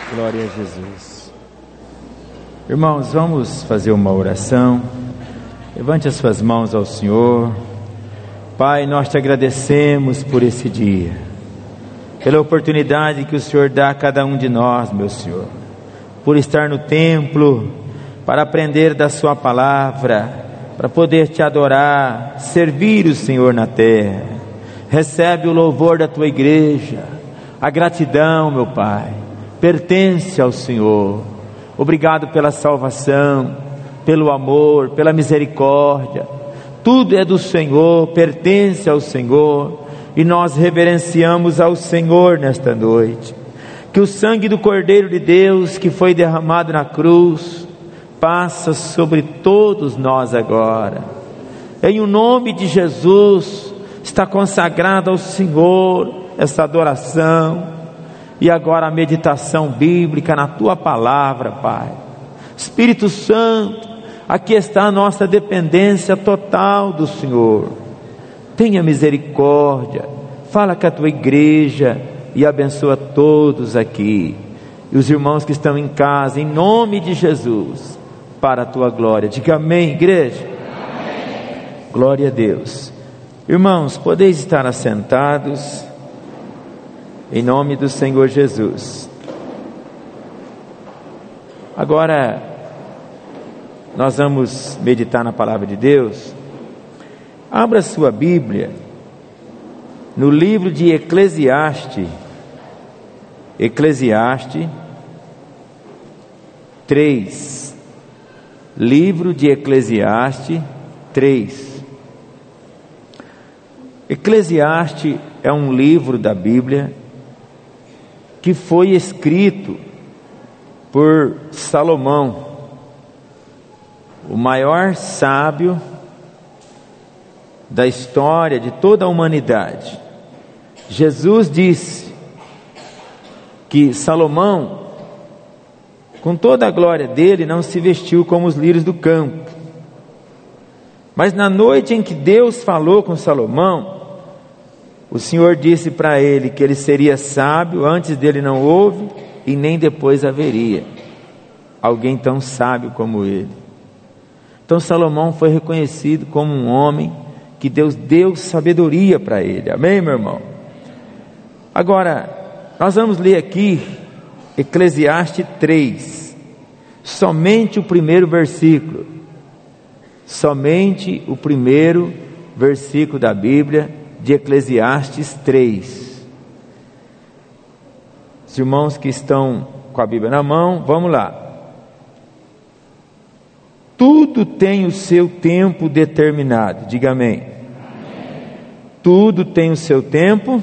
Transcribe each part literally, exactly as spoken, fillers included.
Glória a Jesus. Irmãos, vamos fazer uma oração. Levante as suas mãos ao Senhor. Pai, nós te agradecemos por esse dia, pela oportunidade que o Senhor dá a cada um de nós, meu Senhor, por estar no templo, para aprender da sua palavra, para poder te adorar, servir o Senhor na terra. Recebe o louvor da tua igreja. A gratidão, meu Pai, pertence ao Senhor. Obrigado pela salvação, pelo amor, pela misericórdia. Tudo é do Senhor, pertence ao Senhor, e nós reverenciamos ao Senhor nesta noite. Que o sangue do Cordeiro de Deus que foi derramado na cruz passa sobre todos nós agora. Em o nome de Jesus está consagrado ao Senhor essa adoração. E agora a meditação bíblica na tua palavra, Pai. Espírito Santo, aqui está a nossa dependência total do Senhor. Tenha misericórdia, fala com a tua igreja e abençoa todos aqui. E os irmãos que estão em casa, em nome de Jesus, para a tua glória. Diga amém, igreja. Amém. Glória a Deus. Irmãos, podeis estar assentados. Em nome do Senhor Jesus. Agora, nós vamos meditar na palavra de Deus. Abra sua Bíblia no livro de Eclesiastes. Eclesiastes três. Livro de Eclesiastes três. Eclesiastes é um livro da Bíblia que foi escrito por Salomão, o maior sábio da história de toda a humanidade. Jesus disse que Salomão, com toda a glória dele, não se vestiu como os lírios do campo. Mas na noite em que Deus falou com Salomão, o Senhor disse para ele que ele seria sábio. Antes dele não houve e nem depois haveria alguém tão sábio como ele. Então Salomão foi reconhecido como um homem que Deus deu sabedoria para ele. Amém, meu irmão? Agora, nós vamos ler aqui Eclesiastes três, somente o primeiro versículo. Somente o primeiro versículo da Bíblia de Eclesiastes três. Os irmãos que estão com a Bíblia na mão, vamos lá. Tudo tem o seu tempo determinado. Diga amém. Amém. Tudo tem o seu tempo.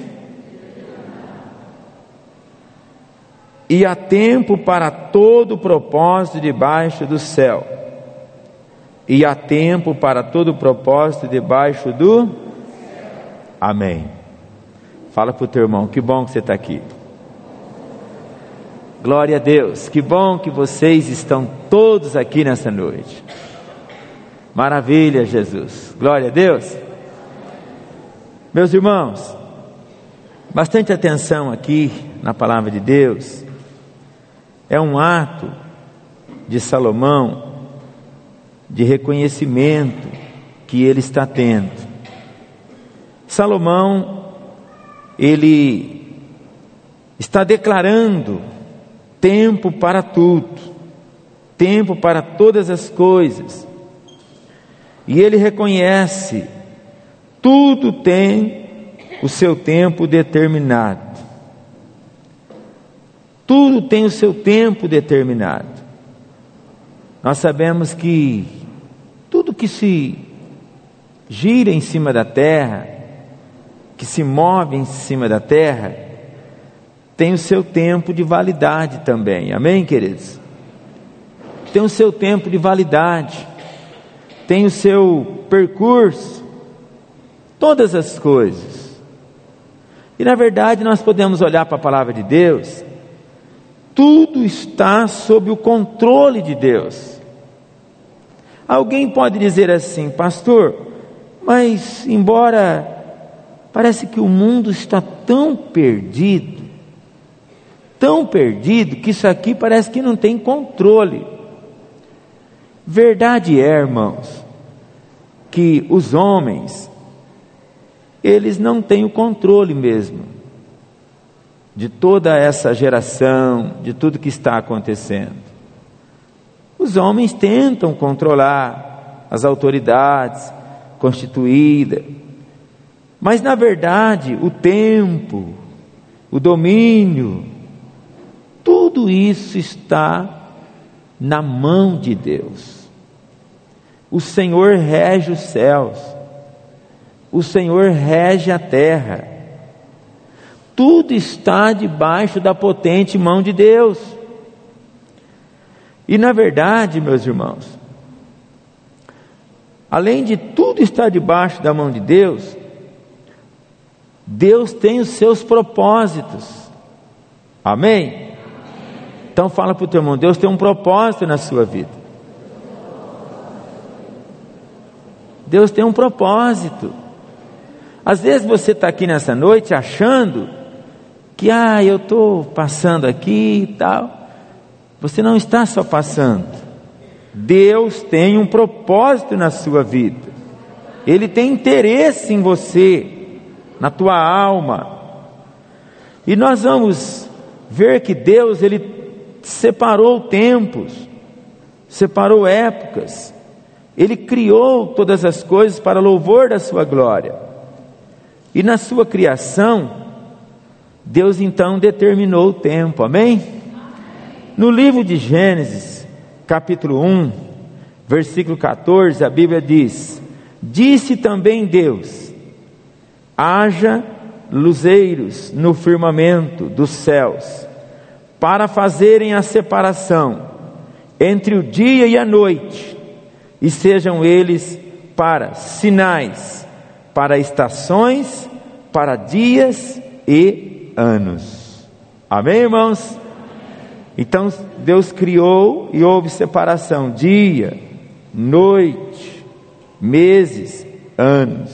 E há tempo para todo propósito debaixo do céu. E há tempo para todo propósito debaixo do Amém. Fala para o teu irmão, que bom que você está aqui. Glória a Deus, que bom que vocês estão todos aqui nessa noite. Maravilha, Jesus. Glória a Deus. Meus irmãos, bastante atenção aqui na palavra de Deus. É um ato de Salomão de reconhecimento que ele está tendo. Salomão, ele está declarando tempo para tudo, tempo para todas as coisas, e ele reconhece, tudo tem o seu tempo determinado, tudo tem o seu tempo determinado. Nós sabemos que tudo que se gira em cima da terra, que se move em cima da terra, tem o seu tempo de validade também. Amém, queridos? Tem o seu tempo de validade, tem o seu percurso, todas as coisas. E na verdade nós podemos olhar para a palavra de Deus, tudo está sob o controle de Deus. Alguém pode dizer assim: pastor, mas embora parece que o mundo está tão perdido, tão perdido que isso aqui parece que não tem controle. Verdade é, irmãos, que os homens, eles não têm o controle mesmo de toda essa geração, de tudo que está acontecendo. Os homens tentam controlar as autoridades constituídas, mas na verdade o tempo, o domínio, tudo isso está na mão de Deus. O Senhor rege os céus, o Senhor rege a terra, tudo está debaixo da potente mão de Deus. E na verdade, meus irmãos, além de tudo estar debaixo da mão de Deus, Deus tem os seus propósitos. Amém? Então fala para o teu irmão, Deus tem um propósito na sua vida. Deus tem um propósito. Às vezes você está aqui nessa noite achando que, ah, eu estou passando aqui e tal. Você não está só passando. Deus tem um propósito na sua vida. Ele tem interesse em você, na tua alma. E nós vamos ver que Deus, Ele separou tempos, separou épocas. Ele criou todas as coisas para louvor da sua glória. E na sua criação, Deus então determinou o tempo. Amém? No livro de Gênesis, capítulo um, versículo catorze, a Bíblia diz: disse também Deus: haja luzeiros no firmamento dos céus, para fazerem a separação entre o dia e a noite, e sejam eles para sinais, para estações, para dias e anos. Amém, irmãos? Então Deus criou e houve separação, dia, noite, meses, anos.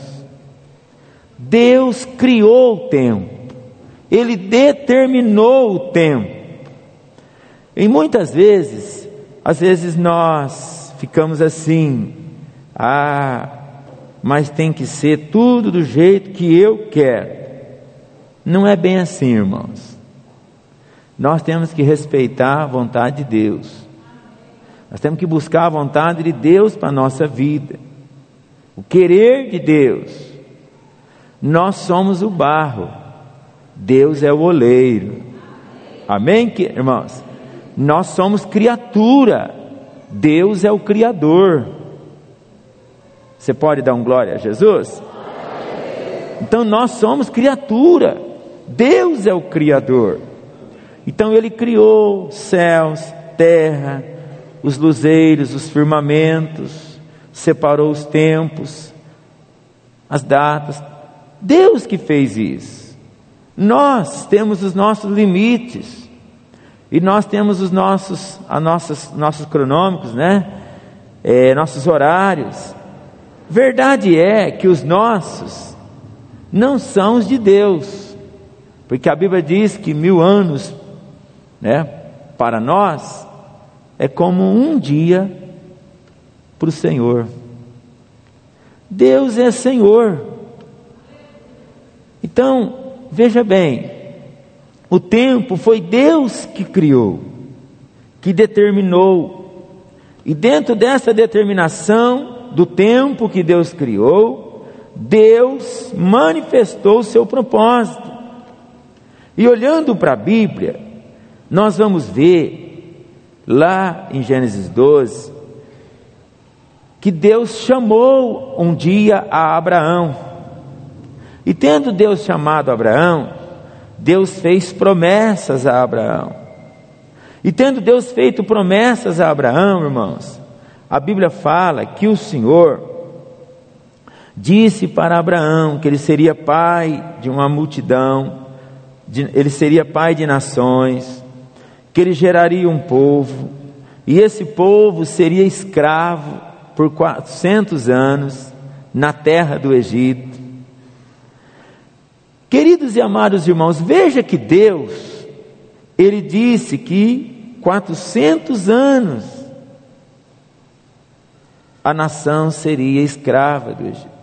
Deus criou o tempo, Ele determinou o tempo. E muitas vezes, às vezes nós ficamos assim, ah, mas tem que ser tudo do jeito que eu quero. Não é bem assim, irmãos. Nós temos que respeitar a vontade de Deus. Nós temos que buscar a vontade de Deus para a nossa vida, o querer de Deus. Nós somos o barro, Deus é o oleiro. Amém, irmãos? Nós somos criatura, Deus é o Criador. Você pode dar um glória a Jesus? Então nós somos criatura, Deus é o Criador. Então Ele criou céus, terra, os luzeiros, os firmamentos, separou os tempos, as datas. Deus que fez isso. Nós temos os nossos limites, e nós temos os nossos, a nossas, nossos cronômetros, né? É, nossos horários. Verdade é que os nossos não são os de Deus, porque a Bíblia diz que mil anos, né, para nós é como um dia para o Senhor. Deus é Senhor. Então, veja bem, o tempo foi Deus que criou, que determinou, e dentro dessa determinação do tempo que Deus criou, Deus manifestou o seu propósito. E olhando para a Bíblia, nós vamos ver lá em Gênesis doze, que Deus chamou um dia a Abraão, e tendo Deus chamado Abraão, Deus fez promessas a Abraão, e tendo Deus feito promessas a Abraão, irmãos, a Bíblia fala que o Senhor disse para Abraão que ele seria pai de uma multidão, de, ele seria pai de nações, que ele geraria um povo, e esse povo seria escravo por quatrocentos anos na terra do Egito. Queridos e amados irmãos, veja que Deus, ele disse que quatrocentos anos a nação seria escrava do Egito.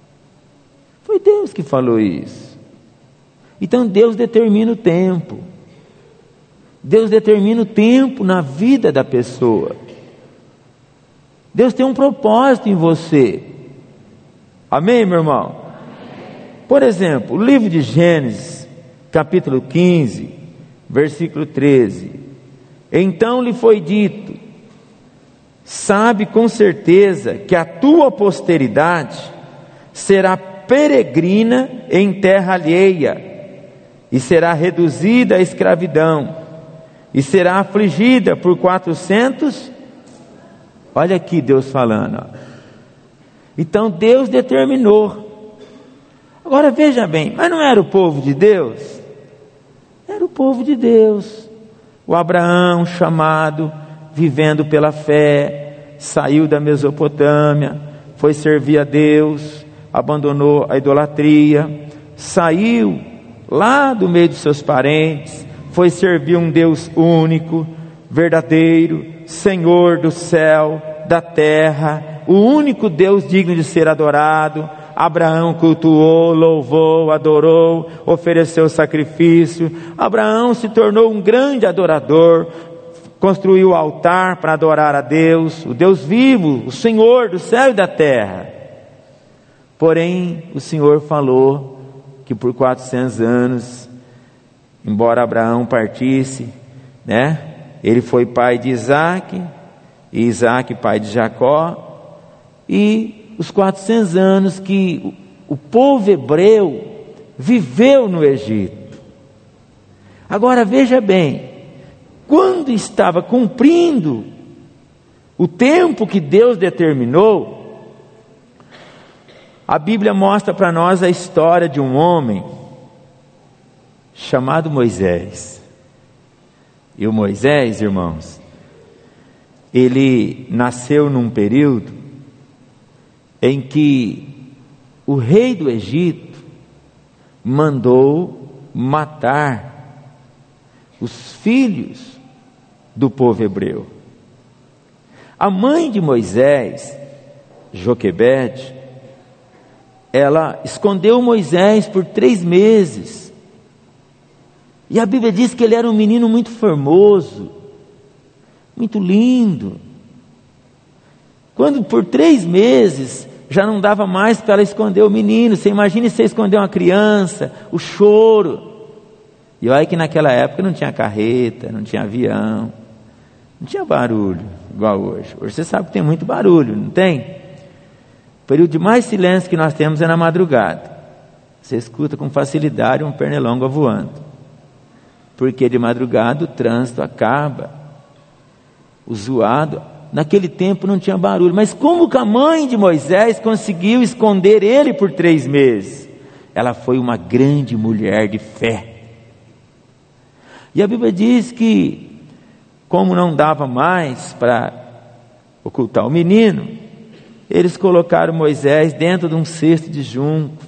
Foi Deus que falou isso. Então Deus determina o tempo. Deus determina o tempo na vida da pessoa. Deus tem um propósito em você. Amém, meu irmão? Por exemplo, o livro de Gênesis, capítulo quinze, versículo treze. Então lhe foi dito: sabe com certeza que a tua posteridade será peregrina em terra alheia, e será reduzida à escravidão, e será afligida por quatrocentos. Olha aqui Deus falando, ó. Então Deus determinou. Agora veja bem, mas não era o povo de Deus? Era o povo de Deus. O Abraão chamado, vivendo pela fé, saiu da Mesopotâmia, foi servir a Deus, abandonou a idolatria, saiu lá do meio dos seus parentes, foi servir um Deus único, verdadeiro, Senhor do céu, da terra, o único Deus digno de ser adorado. Abraão cultuou, louvou, adorou, ofereceu sacrifício. Abraão se tornou um grande adorador, construiu o altar para adorar a Deus, o Deus vivo, o Senhor do céu e da terra. Porém, o Senhor falou que por quatrocentos anos, embora Abraão partisse, né, ele foi pai de Isaac, e Isaac pai de Jacó, e os quatrocentos anos que o povo hebreu viveu no Egito. Agora veja bem, quando estava cumprindo o tempo que Deus determinou, a Bíblia mostra para nós a história de um homem chamado Moisés. E o Moisés, irmãos, ele nasceu num período em que o rei do Egito mandou matar os filhos do povo hebreu. A mãe de Moisés, Joquebede, ela escondeu Moisés por três meses. E a Bíblia diz que ele era um menino muito formoso, muito lindo. Quando por três meses já não dava mais para ela esconder o menino. Você imagine você esconder uma criança, o choro. E olha que naquela época não tinha carreta, não tinha avião, não tinha barulho igual hoje. Hoje você sabe que tem muito barulho, não tem? O período de mais silêncio que nós temos é na madrugada. Você escuta com facilidade um pernilongo voando. Porque de madrugada o trânsito acaba, o zoado. Naquele tempo não tinha barulho. Mas como que a mãe de Moisés conseguiu esconder ele por três meses? Ela foi uma grande mulher de fé. E a Bíblia diz que, como não dava mais para ocultar o menino, eles colocaram Moisés dentro de um cesto de junco,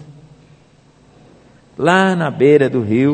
lá na beira do rio.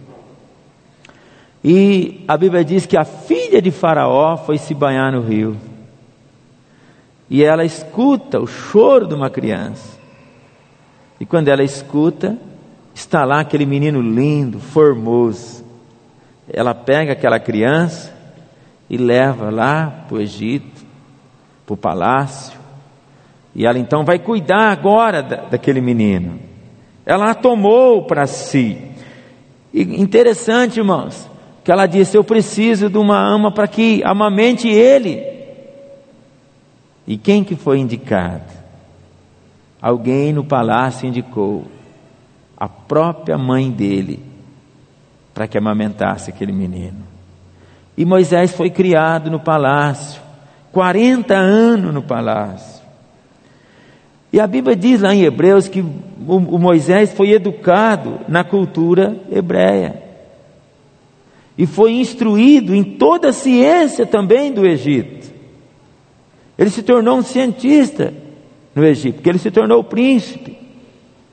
E a Bíblia diz que a filha de Faraó foi se banhar no rio. E ela escuta o choro de uma criança. E quando ela escuta, está lá aquele menino lindo, formoso. Ela pega aquela criança e leva lá para o Egito, para o palácio. E ela então vai cuidar agora da, daquele menino. Ela a tomou para si. E interessante, irmãos, que ela disse: eu preciso de uma ama para que amamente ele. E quem que foi indicado? Alguém no palácio indicou a própria mãe dele para que amamentasse aquele menino. E Moisés foi criado no palácio, quarenta anos no palácio. E a Bíblia diz lá em Hebreus que o Moisés foi educado na cultura hebreia. E foi instruído em toda a ciência também do Egito. Ele se tornou um cientista no Egito, porque ele se tornou príncipe.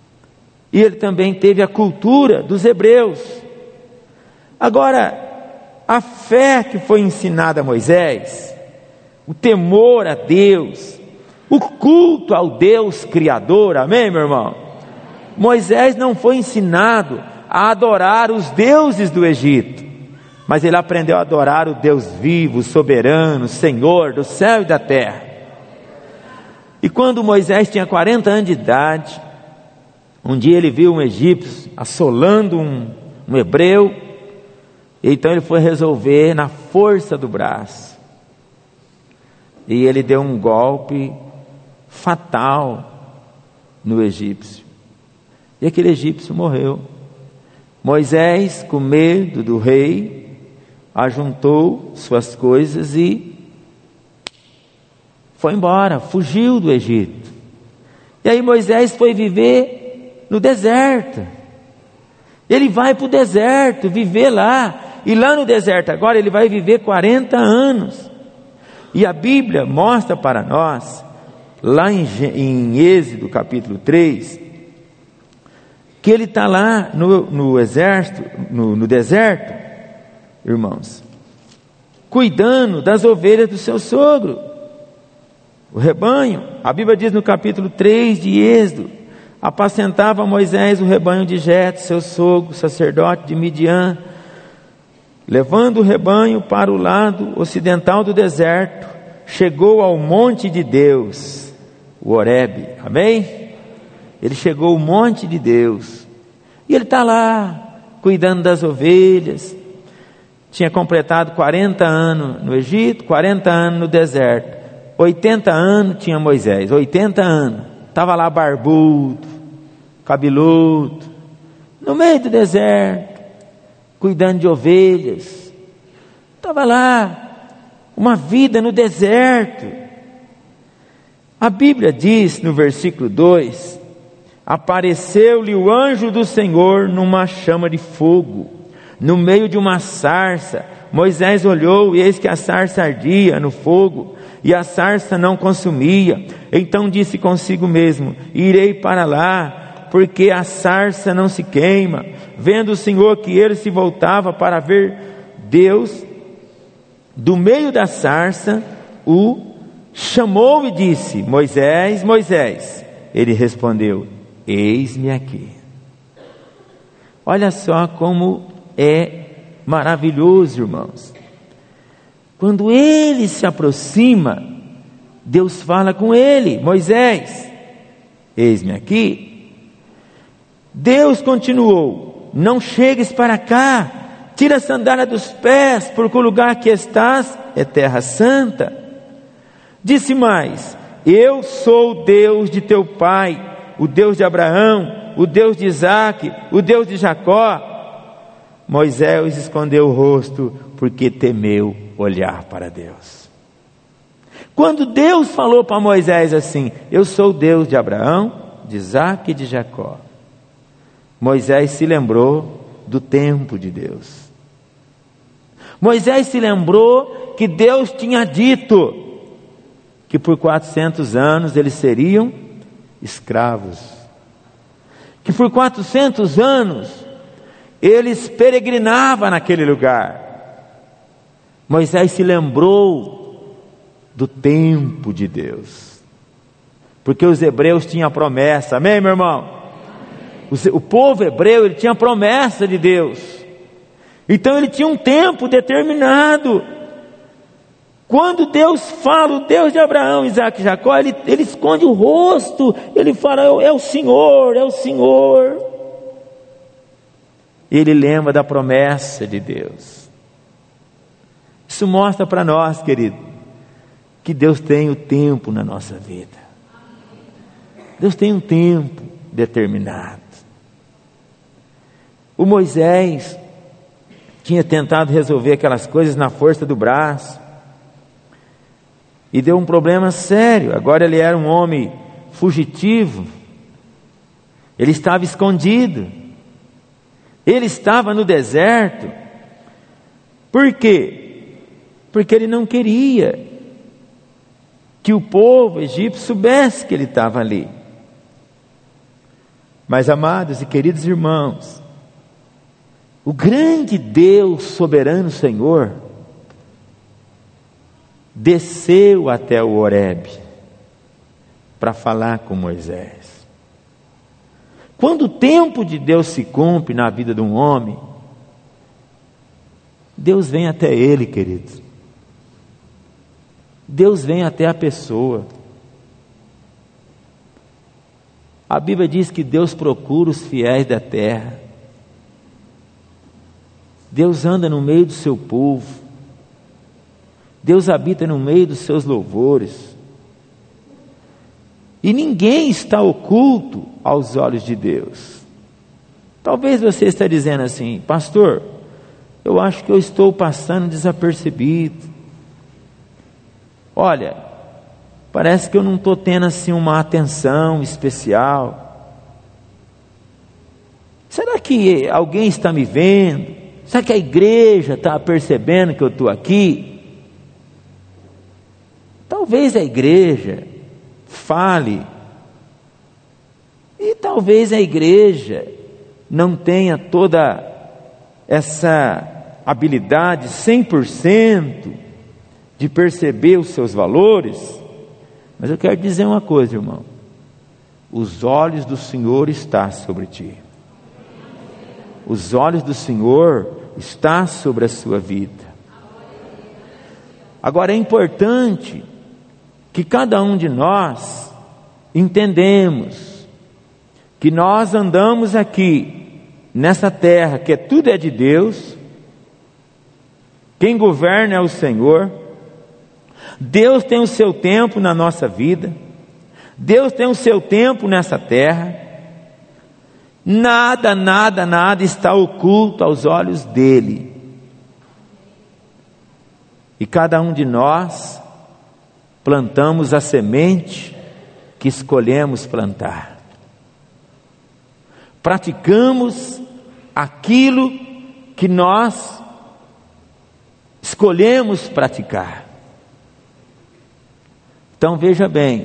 E ele também teve a cultura dos hebreus. Agora, A fé que foi ensinada a Moisés, o temor a Deus, o culto ao Deus Criador, amém, meu irmão? Moisés não foi ensinado a adorar os deuses do Egito, mas ele aprendeu a adorar o Deus vivo, soberano, Senhor do céu e da terra. E quando Moisés tinha quarenta anos de idade, um dia ele viu um egípcio assolando um, um hebreu, então ele foi resolver na força do braço, e ele deu um golpe fatal no egípcio, e aquele egípcio morreu. Moisés, com medo do rei, ajuntou suas coisas e foi embora, fugiu do Egito. E aí Moisés foi viver no deserto. Ele vai para o deserto, viver lá. E lá no deserto agora ele vai viver quarenta anos. E a Bíblia mostra para nós, lá em, em Êxodo capítulo três, que ele está lá no, no exército, no, no deserto, irmãos, cuidando das ovelhas do seu sogro, o rebanho. A Bíblia diz no capítulo três de Êxodo: apacentava Moisés o rebanho de Jetro, seu sogro, sacerdote de Midian, levando o rebanho para o lado ocidental do deserto, chegou ao monte de Deus, o Horebe, amém? Ele chegou ao monte de Deus, e ele está lá, cuidando das ovelhas. Tinha completado quarenta anos no Egito, quarenta anos no deserto. oitenta anos tinha Moisés, oitenta anos, estava lá barbudo, cabeludo, no meio do deserto, cuidando de ovelhas. Estava lá, uma vida no deserto. A Bíblia diz no versículo dois: apareceu-lhe o anjo do Senhor numa chama de fogo, no meio de uma sarça. Moisés olhou, e eis que a sarça ardia no fogo, e a sarça não consumia. Então disse consigo mesmo: irei para lá, porque a sarça não se queima. Vendo o Senhor que ele se voltava para ver Deus, do meio da sarça o chamou e disse: Moisés, Moisés. Ele respondeu: eis-me aqui. Olha só como é maravilhoso, irmãos. Quando ele se aproxima, Deus fala com ele: Moisés, eis-me aqui. Deus continuou: não chegues para cá, tira a sandália dos pés, porque o lugar que estás é terra santa. Disse mais: eu sou o Deus de teu pai, o Deus de Abraão, o Deus de Isaque, o Deus de Jacó. Moisés escondeu o rosto, porque temeu olhar para Deus. Quando Deus falou para Moisés assim: eu sou o Deus de Abraão, de Isaque e de Jacó, Moisés se lembrou do tempo de Deus. Moisés se lembrou que Deus tinha dito que por quatrocentos anos eles seriam escravos, que por quatrocentos anos eles peregrinavam naquele lugar. Moisés se lembrou do tempo de Deus, porque os hebreus tinham a promessa, amém, meu irmão? O, o povo hebreu, ele tinha a promessa de Deus, então ele tinha um tempo determinado. Quando Deus fala, o Deus de Abraão, Isaque e Jacó, ele, ele esconde o rosto, ele fala: é o Senhor, é o Senhor. Ele lembra da promessa de Deus. Isso mostra para nós, querido, que Deus tem o tempo na nossa vida. Deus tem um tempo determinado. O Moisés tinha tentado resolver aquelas coisas na força do braço, e deu um problema sério. Agora ele era um homem fugitivo, ele estava escondido, ele estava no deserto. Por quê? Porque ele não queria que o povo egípcio soubesse que ele estava ali. Mas, amados e queridos irmãos, o grande Deus soberano Senhor, desceu até o Horebe para falar com Moisés. Quando o tempo de Deus se cumpre na vida de um homem, Deus vem até ele, queridos. Deus vem até a pessoa. A Bíblia diz que Deus procura os fiéis da terra. Deus anda no meio do seu povo. Deus habita no meio dos seus louvores. E ninguém está oculto aos olhos de Deus. Talvez você esteja dizendo assim: pastor, eu acho que eu estou passando desapercebido. Olha, parece que eu não estou tendo assim uma atenção especial. Será que alguém está me vendo? Será que a igreja está percebendo que eu estou aqui? Talvez a igreja fale, e talvez a igreja não tenha toda essa habilidade cem por cento de perceber os seus valores, mas eu quero dizer uma coisa, irmão: os olhos do Senhor estão sobre ti, os olhos do Senhor estão sobre a sua vida. Agora é importante que cada um de nós entendemos que nós andamos aqui nessa terra, que tudo é de Deus, quem governa é o Senhor. Deus tem o seu tempo na nossa vida, Deus tem o seu tempo nessa terra. Nada, nada, nada está oculto aos olhos dele. E cada um de nós plantamos a semente que escolhemos plantar. Praticamos aquilo que nós escolhemos praticar. Então veja bem,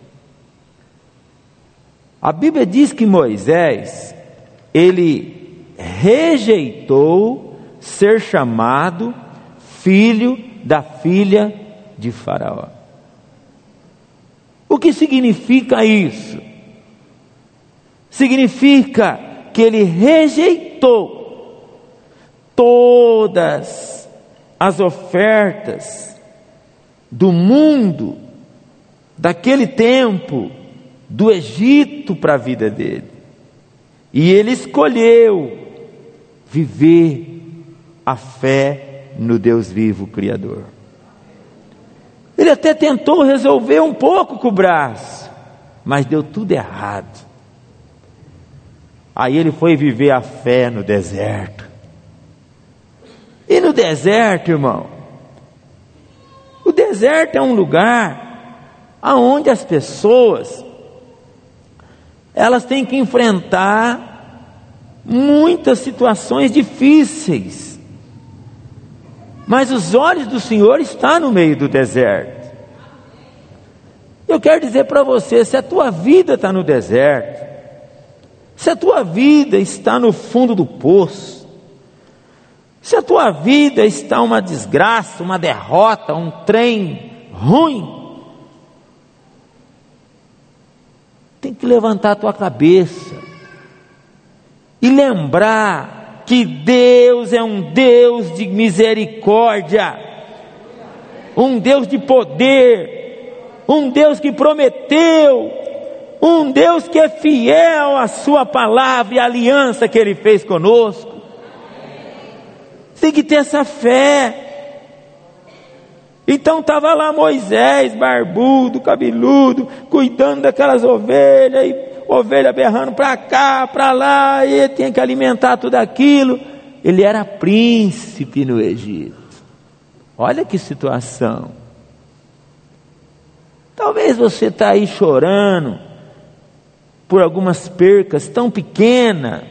a Bíblia diz que Moisés, ele rejeitou ser chamado filho da filha de Faraó. O que significa isso? Significa que ele rejeitou todas as ofertas do mundo, daquele tempo, do Egito para a vida dele. E ele escolheu viver a fé no Deus vivo, Criador. Ele até tentou resolver um pouco com o braço, mas deu tudo errado. Aí ele foi viver a fé no deserto. E no deserto, irmão, o deserto é um lugar aonde as pessoas, elas têm que enfrentar muitas situações difíceis. Mas os olhos do Senhor estão no meio do deserto. Eu quero dizer para você, se a tua vida está no deserto, se a tua vida está no fundo do poço, se a tua vida está uma desgraça, uma derrota, um trem ruim, tem que levantar a tua cabeça e lembrar que Deus é um Deus de misericórdia, um Deus de poder, um Deus que prometeu, um Deus que é fiel à sua palavra e à aliança que Ele fez conosco. Tem que ter essa fé. Então estava lá Moisés, barbudo, cabeludo, cuidando daquelas ovelhas, e ovelha berrando para cá, para lá, e ele tinha que alimentar tudo aquilo. Ele era príncipe no Egito. Olha que situação. Talvez você está aí chorando por algumas percas tão pequenas.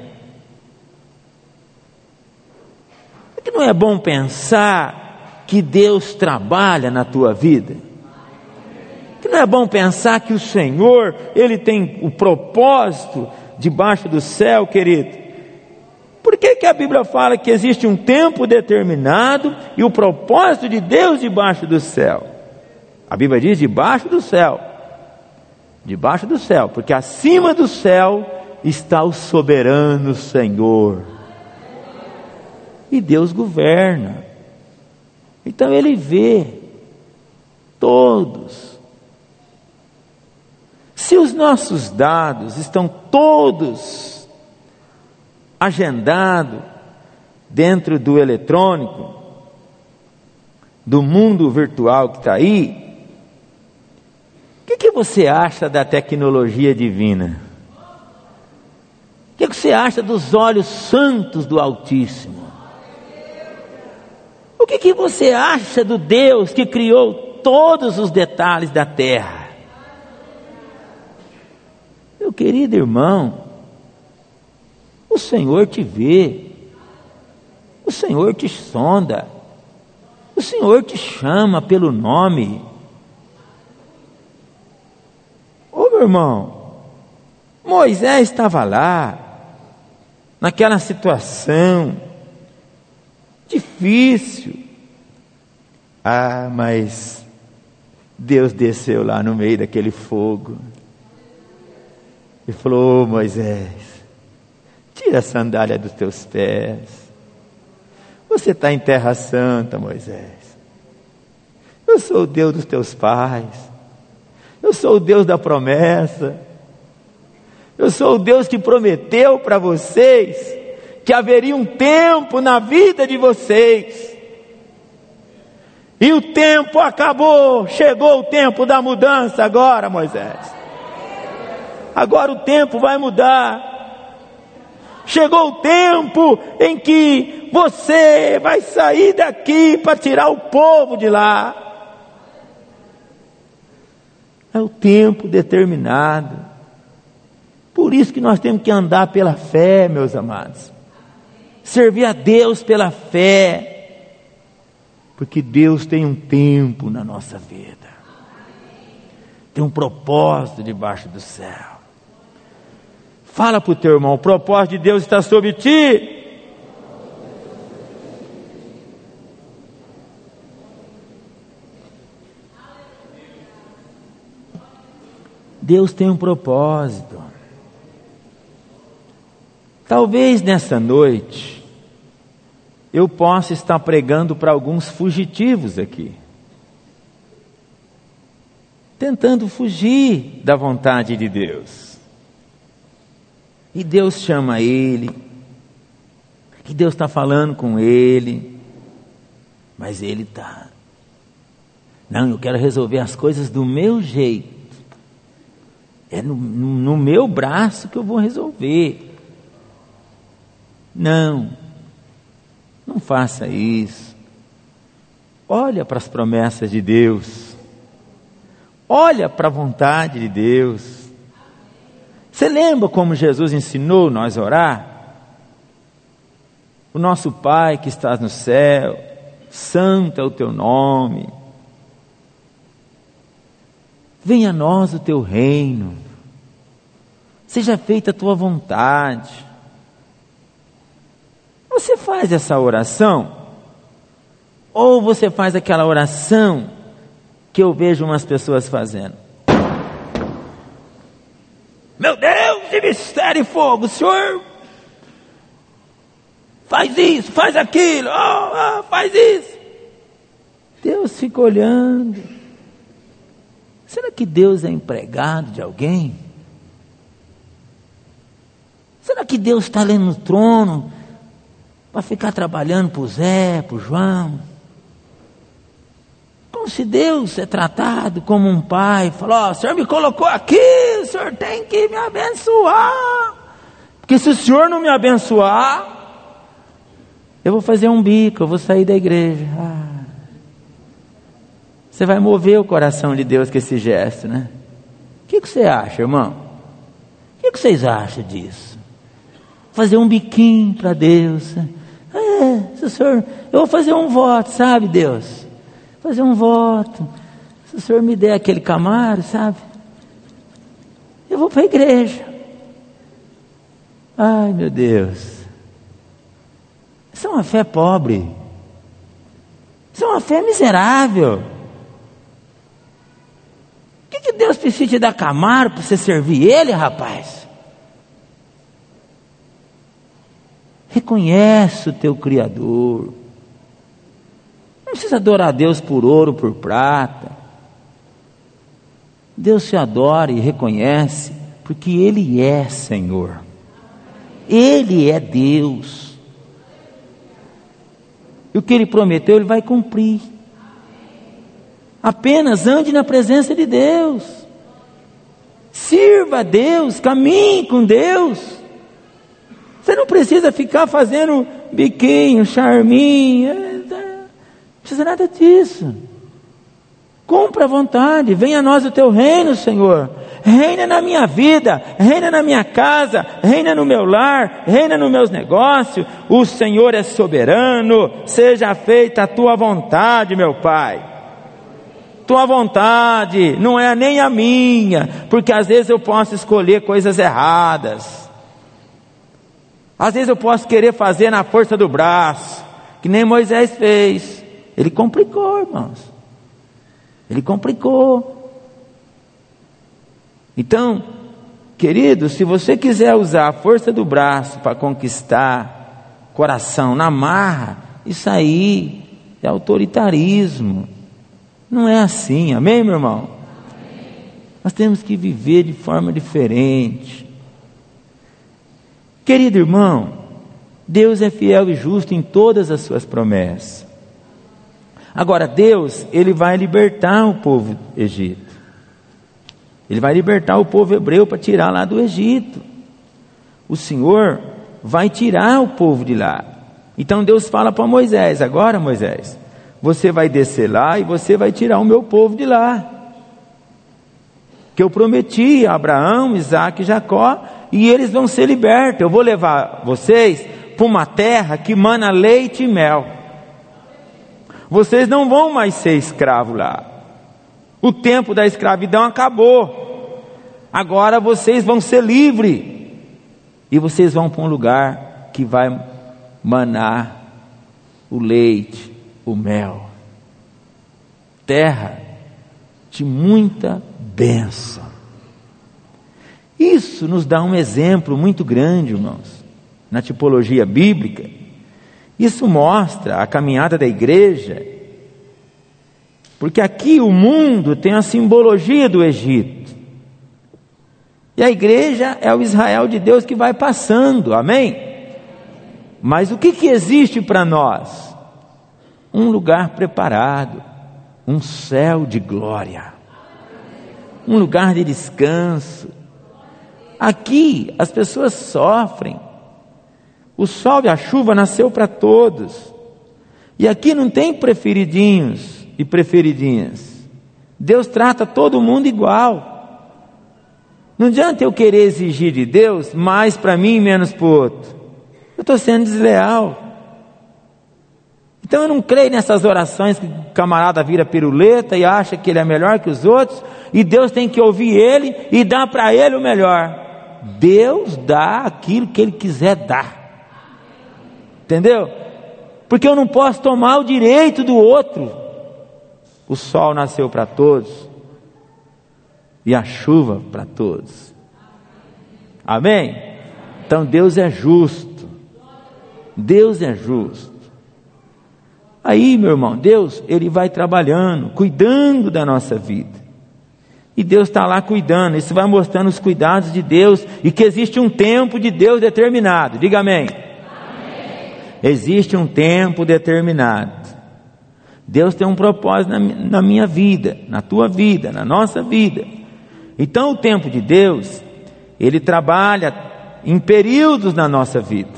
É que não é bom pensar que Deus trabalha na tua vida? Que não é bom pensar que o Senhor, Ele tem o propósito debaixo do céu, querido? Por que que a Bíblia fala que existe um tempo determinado e o propósito de Deus debaixo do céu? A Bíblia diz debaixo do céu. Debaixo do céu, porque acima do céu está o soberano Senhor. E Deus governa. Então Ele vê todos. Se os nossos dados estão todos agendados dentro do eletrônico, do mundo virtual que está aí, o que, que você acha da tecnologia divina? O que, que você acha dos olhos santos do Altíssimo? O que, que você acha do Deus que criou todos os detalhes da terra? Meu querido irmão, o Senhor te vê, o Senhor te sonda, o Senhor te chama pelo nome. Ô meu irmão, Moisés estava lá, naquela situação difícil. Ah, mas Deus desceu lá no meio daquele fogo e falou: ô Moisés, tira a sandália dos teus pés. Você está em terra santa, Moisés. Eu sou o Deus dos teus pais. Eu sou o Deus da promessa. Eu sou o Deus que prometeu para vocês que haveria um tempo na vida de vocês. E o tempo acabou. Chegou o tempo da mudança agora, Moisés. Agora o tempo vai mudar. Chegou o tempo em que você vai sair daqui para tirar o povo de lá. É o tempo determinado. Por isso que nós temos que andar pela fé, meus amados. Servir a Deus pela fé. Porque Deus tem um tempo na nossa vida. Tem um propósito debaixo do céu. Fala para o teu irmão: o propósito de Deus está sobre ti. Deus tem um propósito. Talvez nessa noite eu possa estar pregando para alguns fugitivos aqui, tentando fugir da vontade de Deus. E Deus chama ele, e Deus está falando com ele, mas ele está: não, eu quero resolver as coisas do meu jeito, é no, no, no meu braço que eu vou resolver. Não, não faça isso. Olha para as promessas de Deus, olha para a vontade de Deus. Você lembra como Jesus ensinou nós a orar? O nosso Pai que estás no céu, santo é o teu nome. Venha a nós o teu reino. Seja feita a tua vontade. Você faz essa oração? Ou você faz aquela oração que eu vejo umas pessoas fazendo? Meu Deus, de mistério e fogo, o Senhor faz isso, faz aquilo, oh, oh, faz isso. Deus fica olhando. Será que Deus é empregado de alguém? Será que Deus está ali no trono para ficar trabalhando para o Zé, para o João? Como se Deus é tratado como um pai, falou: ó, o Senhor me colocou aqui, o Senhor tem que me abençoar, porque se o Senhor não me abençoar, eu vou fazer um bico, eu vou sair da igreja. Ah, você vai mover o coração de Deus com esse gesto, né? O que, que você acha, irmão? O que, que vocês acham disso? Fazer um biquinho para Deus. É, se o Senhor, eu vou fazer um voto, sabe, Deus? Fazer um voto. Se o Senhor me der aquele Camaro, sabe? Eu vou para a igreja. Ai, meu Deus. Isso é uma fé pobre. Isso é uma fé miserável. O que, que Deus precisa te dar Camaro para você servir Ele, rapaz? Reconhece o teu Criador. Não precisa adorar a Deus por ouro, por prata. Deus se adora e reconhece porque Ele é Senhor. Ele é Deus. E o que Ele prometeu, Ele vai cumprir. Apenas ande na presença de Deus. Sirva a Deus, caminhe com Deus. Você não precisa ficar fazendo biquinho, charminho. Não precisa nada disso. Cumpra a vontade. Venha a nós o teu reino, Senhor. Reina na minha vida, reina na minha casa, reina no meu lar, reina nos meus negócios. O Senhor é soberano. Seja feita a tua vontade, meu Pai. Tua vontade, não é nem a minha, porque às vezes eu posso escolher coisas erradas. Às vezes eu posso querer fazer na força do braço, que nem Moisés fez. Ele complicou, irmãos. Ele complicou. Então, querido, se você quiser usar a força do braço para conquistar coração na marra, isso aí é autoritarismo. Não é assim, amém, meu irmão? Amém. Nós temos que viver de forma diferente. Querido irmão, Deus é fiel e justo em todas as suas promessas. Agora, Deus, Ele vai libertar o povo do Egito. Ele vai libertar o povo hebreu para tirar lá do Egito. O Senhor vai tirar o povo de lá. Então Deus fala para Moisés: agora, Moisés, você vai descer lá e você vai tirar o meu povo de lá, que eu prometi a Abraão, Isaque e Jacó, e eles vão ser libertos. Eu vou levar vocês para uma terra que mana leite e mel. Vocês não vão mais ser escravos lá. O tempo da escravidão acabou. Agora vocês vão ser livres. E vocês vão para um lugar que vai manar o leite, o mel. Terra de muita bênção. Isso nos dá um exemplo muito grande, irmãos, na tipologia bíblica. Isso mostra a caminhada da igreja, porque aqui o mundo tem a simbologia do Egito, e a igreja é o Israel de Deus que vai passando, amém? Mas o que que existe para nós? Um lugar preparado, um céu de glória, um lugar de descanso. Aqui as pessoas sofrem. O sol e a chuva nasceu para todos. E aqui não tem preferidinhos e preferidinhas. Deus trata todo mundo igual. Não adianta eu querer exigir de Deus mais para mim e menos para o outro. Eu estou sendo desleal. Então eu não creio nessas orações que o camarada vira piruleta e acha que ele é melhor que os outros, e Deus tem que ouvir ele e dar para ele o melhor. Deus dá aquilo que Ele quiser dar. Entendeu? Porque eu não posso tomar o direito do outro. O sol nasceu para todos e a chuva para todos. Amém? Então Deus é justo. Deus é justo. Aí, meu irmão, Deus, Ele vai trabalhando, cuidando da nossa vida. E Deus está lá cuidando. Isso vai mostrando os cuidados de Deus, e que existe um tempo de Deus determinado. Diga amém. Amém. Existe um tempo determinado. Deus tem um propósito na, na minha vida, na tua vida, na nossa vida. Então o tempo de Deus, Ele trabalha em períodos na nossa vida.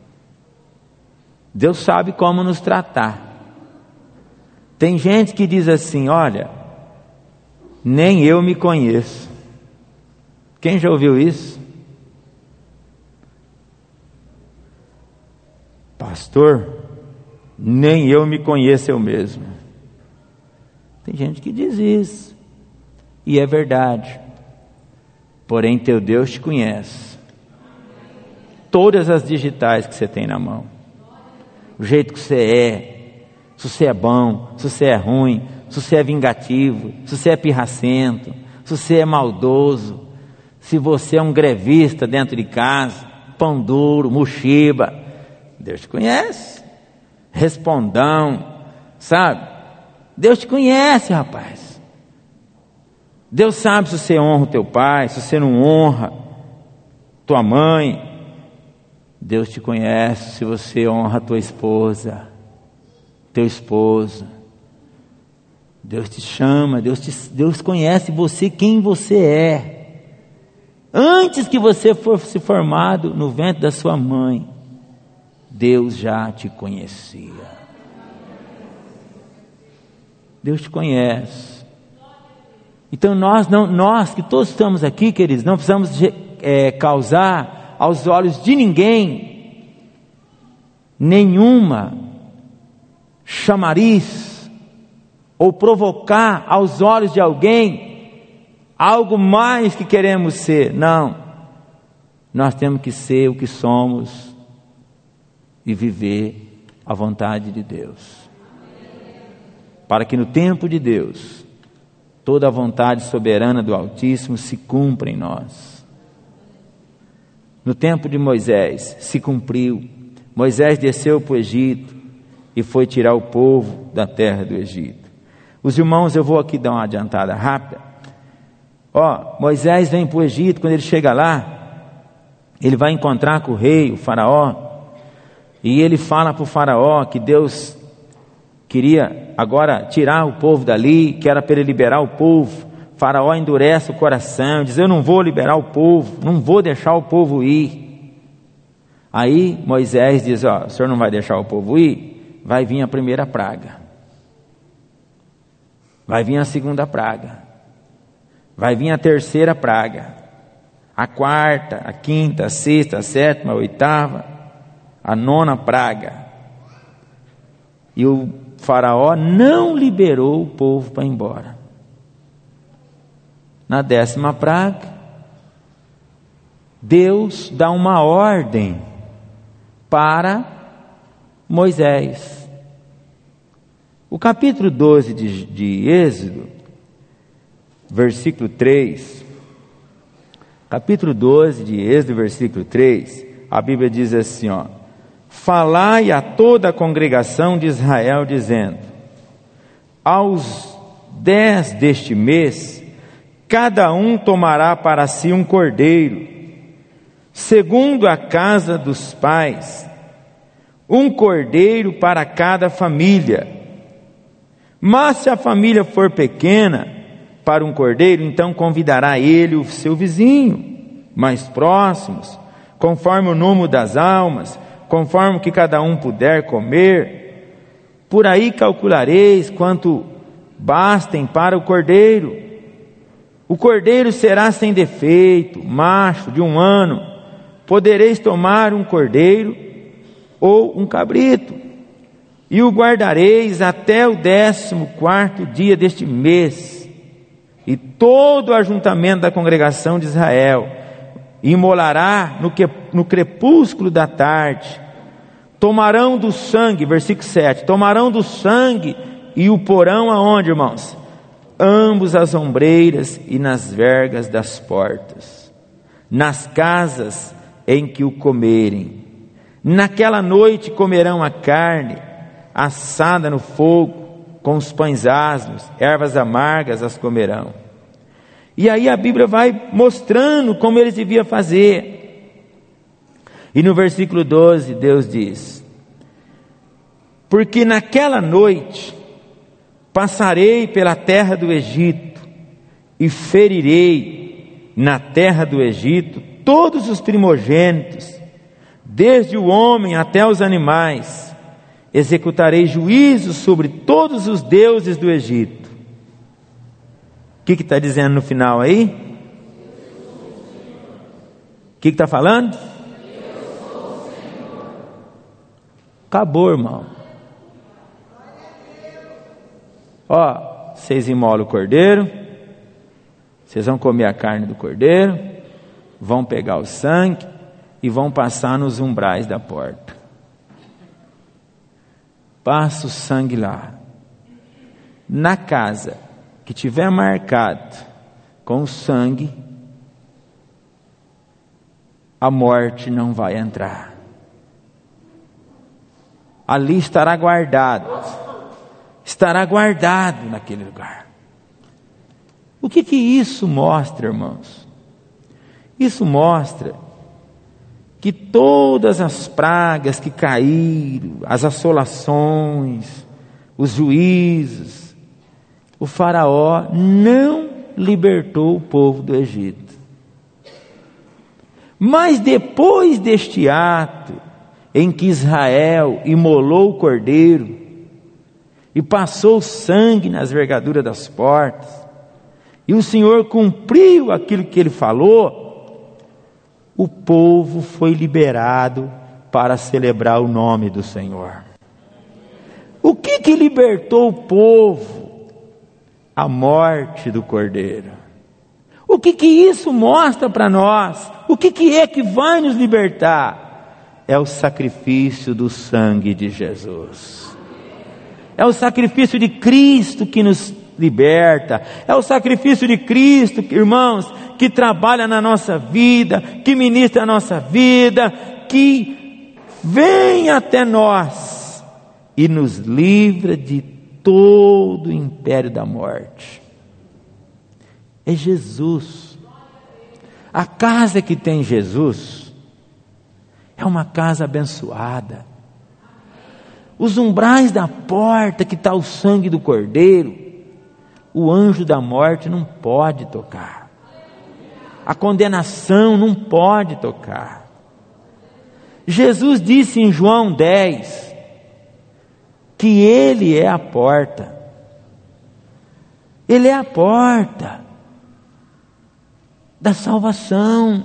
Deus sabe como nos tratar. Tem gente que diz assim: olha, nem eu me conheço. Quem já ouviu isso? Pastor, nem eu me conheço eu mesmo. Tem gente que diz isso, e é verdade. Porém teu Deus te conhece. Todas as digitais que você tem na mão, o jeito que você é, se você é bom, se você é ruim, se você é vingativo, se você é pirracento, se você é maldoso, se você é um grevista dentro de casa, pão duro, mochiba. Deus te conhece, respondão, sabe? Deus te conhece, rapaz. Deus sabe se você honra o teu pai, se você não honra tua mãe. Deus te conhece se você honra tua esposa, teu esposo. Deus te chama, Deus, te, Deus conhece você, quem você é. Antes que você fosse formado no ventre da sua mãe, Deus já te conhecia. Deus te conhece. Então nós, não, nós que todos estamos aqui, queridos, não precisamos é, causar aos olhos de ninguém nenhuma chamariz ou provocar aos olhos de alguém algo mais que queremos ser. Não, nós temos que ser o que somos e viver a vontade de Deus, para que no tempo de Deus toda a vontade soberana do Altíssimo se cumpra em nós. No tempo de Moisés se cumpriu. Moisés desceu para o Egito e foi tirar o povo da terra do Egito. Os irmãos, eu vou aqui dar uma adiantada rápida. Ó, Moisés vem para o Egito. Quando ele chega lá, ele vai encontrar com o rei, o faraó, e ele fala para o faraó que Deus queria agora tirar o povo dali, que era para ele liberar o povo. O faraó endurece o coração, diz: eu não vou liberar o povo, não vou deixar o povo ir. Aí Moisés diz: ó, o senhor não vai deixar o povo ir? Vai vir a primeira praga, vai vir a segunda praga, vai vir a terceira praga, a quarta, a quinta, a sexta, a sétima, a oitava, a nona praga. E o faraó não liberou o povo para ir embora. Na décima praga, Deus dá uma ordem para Moisés. O capítulo doze de, de Êxodo, versículo três, capítulo doze de Êxodo, versículo três, a Bíblia diz assim, ó: falai a toda a congregação de Israel, dizendo: aos dez deste mês, cada um tomará para si um cordeiro, segundo a casa dos pais, um cordeiro para cada família. Mas se a família for pequena para um cordeiro, então convidará ele o seu vizinho, mais próximos, conforme o número das almas, conforme o que cada um puder comer. Por aí calculareis quanto bastem para o cordeiro. O cordeiro será sem defeito, macho, de um ano. Podereis tomar um cordeiro ou um cabrito, e o guardareis até o décimo quarto dia deste mês. E todo o ajuntamento da congregação de Israel imolará no, que, no crepúsculo da tarde. Tomarão do sangue, versículo sete, tomarão do sangue e o porão aonde, irmãos? Ambos as ombreiras e nas vergas das portas, nas casas em que o comerem. Naquela noite comerão a carne assada no fogo, com os pães asmos, ervas amargas as comerão. E aí a Bíblia vai mostrando como eles deviam fazer. E no versículo doze Deus diz: porque naquela noite passarei pela terra do Egito e ferirei na terra do Egito todos os primogênitos, desde o homem até os animais. Executarei juízo sobre todos os deuses do Egito. O que está dizendo no final aí? O que está falando? Acabou, irmão. Ó, vocês imolam o cordeiro, vocês vão comer a carne do cordeiro, vão pegar o sangue e vão passar nos umbrais da porta. passa o sangue lá. Na casa que tiver marcado com o sangue, a morte não vai entrar. Ali estará guardado, estará guardado naquele lugar. O que que isso mostra, irmãos? Isso mostra que todas as pragas que caíram, as assolações, os juízos, o faraó não libertou o povo do Egito. Mas depois deste ato, em que Israel imolou o cordeiro e passou sangue nas vergaduras das portas, e o Senhor cumpriu aquilo que Ele falou, o povo foi liberado para celebrar o nome do Senhor. O que que libertou o povo? A morte do cordeiro. O que que isso mostra para nós? O que que é que vai nos libertar? É o sacrifício do sangue de Jesus. É o sacrifício de Cristo que nos liberta. É o sacrifício de Cristo, irmãos, que trabalha na nossa vida, que ministra a nossa vida, que vem até nós e nos livra de todo o império da morte. É Jesus. A casa que tem Jesus é uma casa abençoada. Os umbrais da porta que está o sangue do cordeiro, o anjo da morte não pode tocar. A condenação não pode tocar. Jesus disse em João dez que Ele é a porta. Ele é a porta da salvação.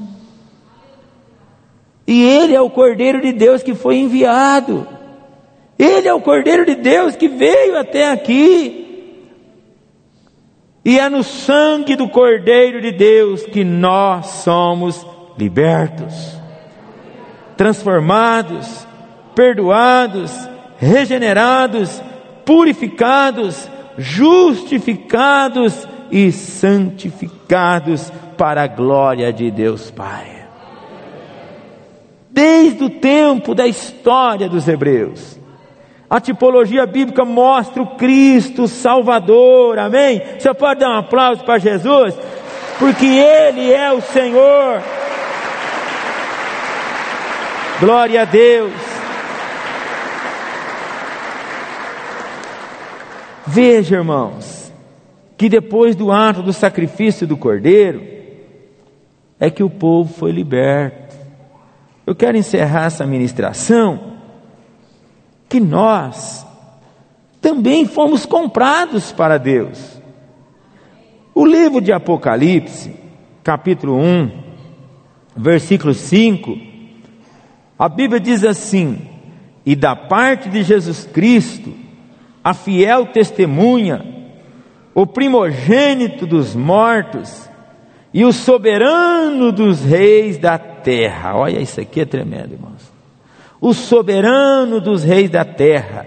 E Ele é o Cordeiro de Deus que foi enviado. Ele é o Cordeiro de Deus que veio até aqui. E é no sangue do Cordeiro de Deus que nós somos libertos, transformados, perdoados, regenerados, purificados, justificados e santificados para a glória de Deus Pai. Desde o tempo da história dos hebreus, a tipologia bíblica mostra o Cristo Salvador, amém? Você pode dar um aplauso para Jesus? Porque Ele é o Senhor. Glória a Deus. Veja, irmãos, que depois do ato do sacrifício do cordeiro, é que o povo foi liberto. Eu quero encerrar essa ministração que nós também fomos comprados para Deus. O livro de Apocalipse, capítulo um, versículo cinco, a Bíblia diz assim: e da parte de Jesus Cristo, a fiel testemunha, o primogênito dos mortos e o soberano dos reis da terra. Olha, isso aqui é tremendo, irmãos. O soberano dos reis da terra,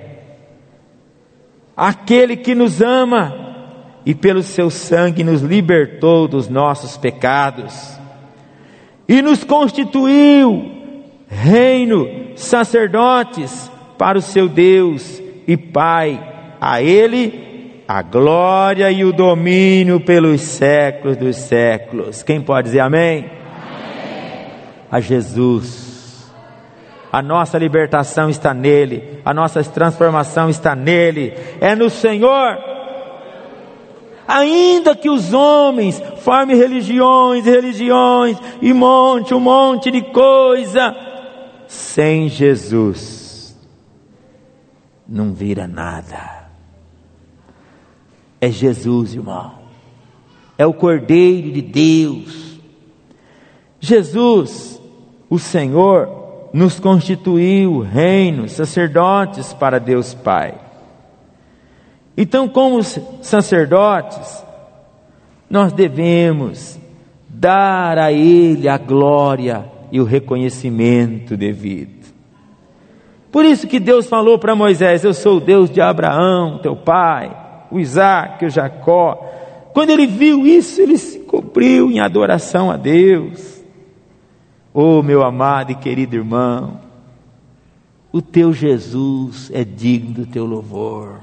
aquele que nos ama e pelo seu sangue nos libertou dos nossos pecados e nos constituiu reino, sacerdotes para o seu Deus e Pai. A Ele a glória e o domínio pelos séculos dos séculos. Quem pode dizer amém? Amém. A Jesus. A nossa libertação está nele, a nossa transformação está nele, é no Senhor. Ainda que os homens formem religiões, religiões, e monte, um monte de coisa, sem Jesus, não vira nada. É Jesus, irmão, é o Cordeiro de Deus. Jesus, o Senhor, nos constituiu reino, sacerdotes para Deus Pai. Então, como sacerdotes, nós devemos dar a Ele a glória e o reconhecimento devido. Por isso que Deus falou para Moisés: eu sou o Deus de Abraão, teu pai, o Isaac, o Jacó. Quando ele viu isso, ele se cobriu em adoração a Deus. Oh, meu amado e querido irmão, o teu Jesus é digno do teu louvor.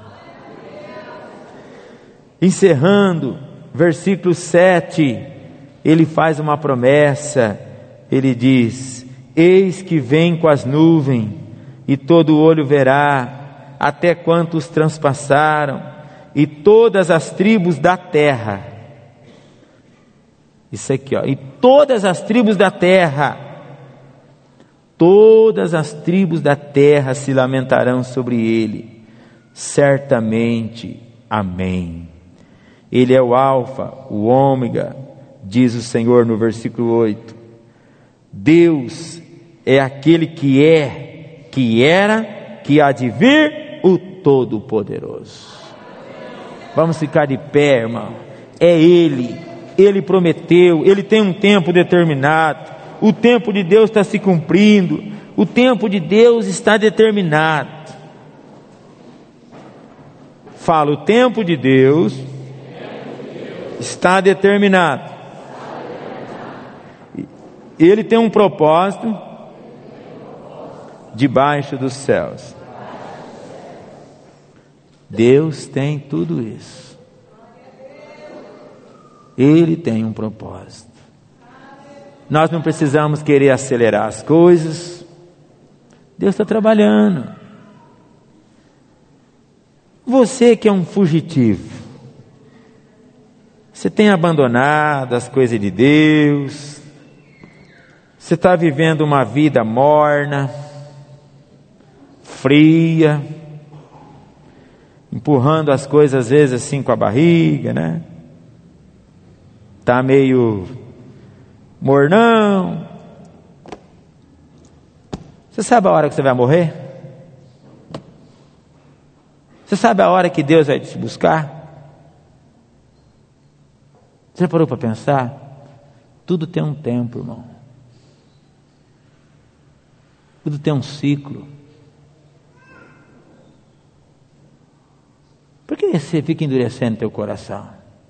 Encerrando, versículo sete, ele faz uma promessa. Ele diz: eis que vem com as nuvens, e todo olho verá, até quantos transpassaram, e todas as tribos da terra. Isso aqui, ó. E todas as tribos da terra, todas as tribos da terra se lamentarão sobre ele. Certamente, amém. Ele é o alfa, o ômega, diz o Senhor no versículo oito. Deus é aquele que é, que era, que há de vir, o Todo-Poderoso. Vamos ficar de pé, irmão. É Ele, Ele prometeu, Ele tem um tempo determinado. O tempo de Deus está se cumprindo, o tempo de Deus está determinado. Fala, o tempo de Deus está determinado. Ele tem um propósito debaixo dos céus. Deus tem tudo isso. Ele tem um propósito. Nós não precisamos querer acelerar as coisas. Deus está trabalhando. Você que é um fugitivo, você tem abandonado as coisas de Deus, você está vivendo uma vida morna, fria, empurrando as coisas às vezes assim com a barriga, né? Está meio mornão. Você sabe a hora que você vai morrer? Você sabe a hora que Deus vai te buscar? Você já parou para pensar? Tudo tem um tempo, irmão. Tudo tem um ciclo. Por que você fica endurecendo teu coração?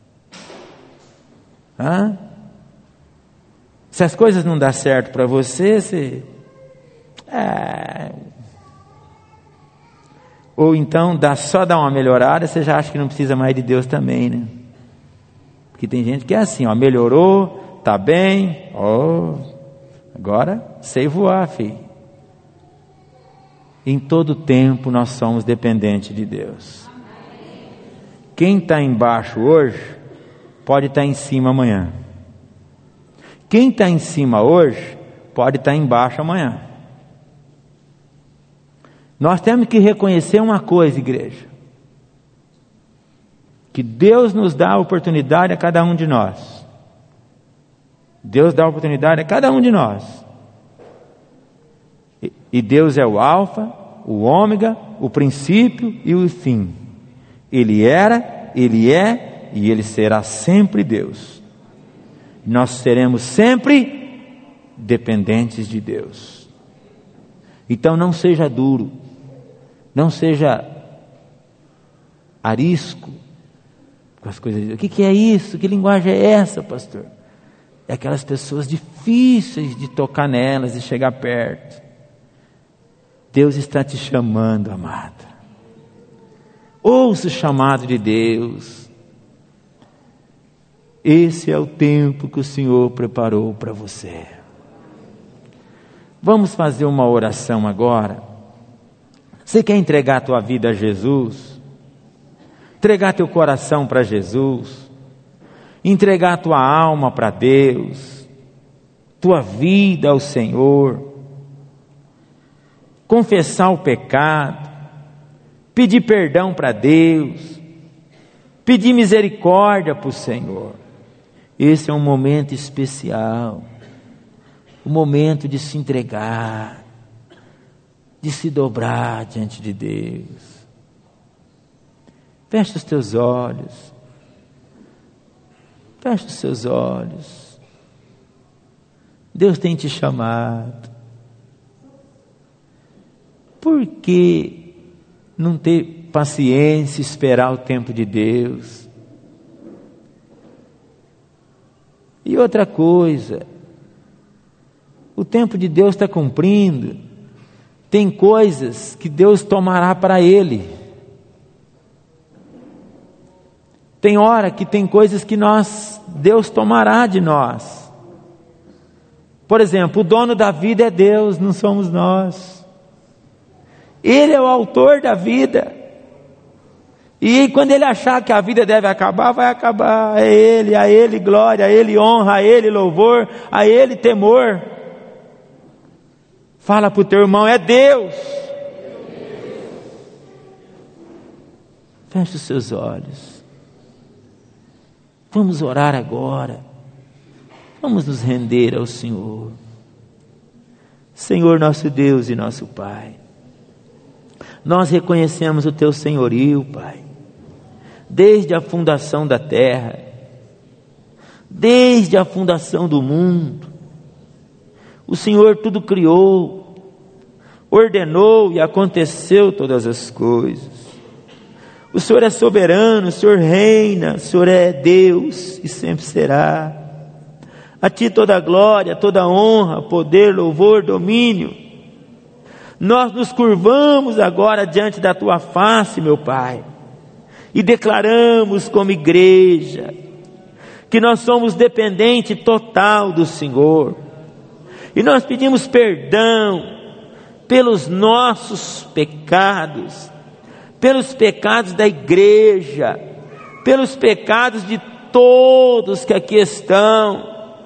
Hã? Se as coisas não dão certo para você, você... É... Ou então dá, só dá uma melhorada, você já acha que não precisa mais de Deus também, né? Porque tem gente que é assim, ó, melhorou, tá bem, ó, agora sei voar, filho. Em todo tempo nós somos dependentes de Deus. Quem está embaixo hoje, pode estar em cima amanhã. Quem está em cima hoje, pode estar embaixo amanhã. Nós temos que reconhecer uma coisa, igreja. Que Deus nos dá a oportunidade a cada um de nós. Deus dá a oportunidade a cada um de nós. E, e Deus é o alfa, o ômega, o princípio e o fim. Ele era, Ele é e Ele será sempre Deus. Nós seremos sempre dependentes de Deus. Então não seja duro, não seja arisco com as coisas. O que, que é isso? Que linguagem é essa, pastor? É aquelas pessoas difíceis de tocar nelas e chegar perto. Deus está te chamando, amada. Ouça o chamado de Deus. Esse é o tempo que o Senhor preparou para você. Vamos fazer uma oração agora. Você quer entregar a tua vida a Jesus? Entregar teu coração para Jesus? Entregar a tua alma para Deus? Tua vida ao Senhor? Confessar o pecado? Pedir perdão para Deus? Pedir misericórdia para o Senhor? Esse é um momento especial. O momento de se entregar, de se dobrar diante de Deus. Fecha os teus olhos. Fecha os seus olhos. Deus tem te chamado. por que não ter paciência, esperar o tempo de Deus? E outra coisa, o tempo de Deus está cumprindo, tem coisas que Deus tomará para Ele. Tem hora que tem coisas que nós, Deus tomará de nós. Por exemplo, o dono da vida é Deus, não somos nós. Ele é o autor da vida. E quando Ele achar que a vida deve acabar, vai acabar. É Ele, a Ele glória, a Ele honra, a Ele louvor, a Ele temor. Fala para o teu irmão, é Deus. Feche os seus olhos. Vamos orar agora. Vamos nos render ao Senhor. Senhor nosso Deus e nosso Pai, nós reconhecemos o Teu senhorio, Pai, desde a fundação da terra, desde a fundação do mundo. O Senhor tudo criou, ordenou e aconteceu todas as coisas. O Senhor é soberano, o Senhor reina, o Senhor é Deus e sempre será. A Ti toda a glória, toda a honra, poder, louvor, domínio. Nós nos curvamos agora diante da Tua face, meu Pai, e declaramos como igreja que nós somos dependente total do Senhor. E nós pedimos perdão pelos nossos pecados, pelos pecados da igreja, pelos pecados de todos que aqui estão,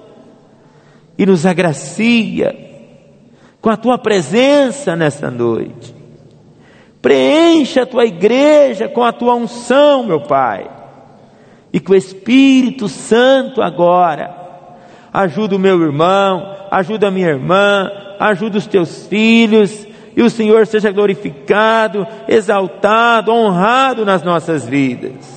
e nos agracia com a Tua presença nesta noite. Preencha a Tua igreja com a Tua unção, meu Pai, e que o Espírito Santo agora ajuda o meu irmão, ajuda a minha irmã, ajuda os Teus filhos, e o Senhor seja glorificado, exaltado, honrado nas nossas vidas.